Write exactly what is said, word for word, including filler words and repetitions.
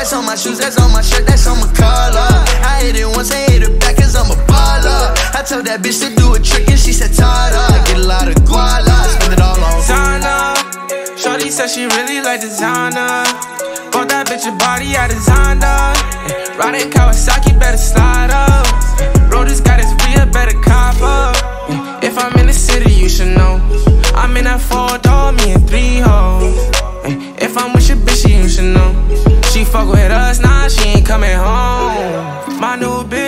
That's on my shoes, that's on my shirt, that's on my collar. I hit it once, I hit it back cause I'm a baller. I told that bitch to do a trick and she said Tada. I get a lot of guala, I spend it all on Zana. Shorty said she really like designer. Bought that bitch a body, I designed her. Riding Kawasaki, better slide.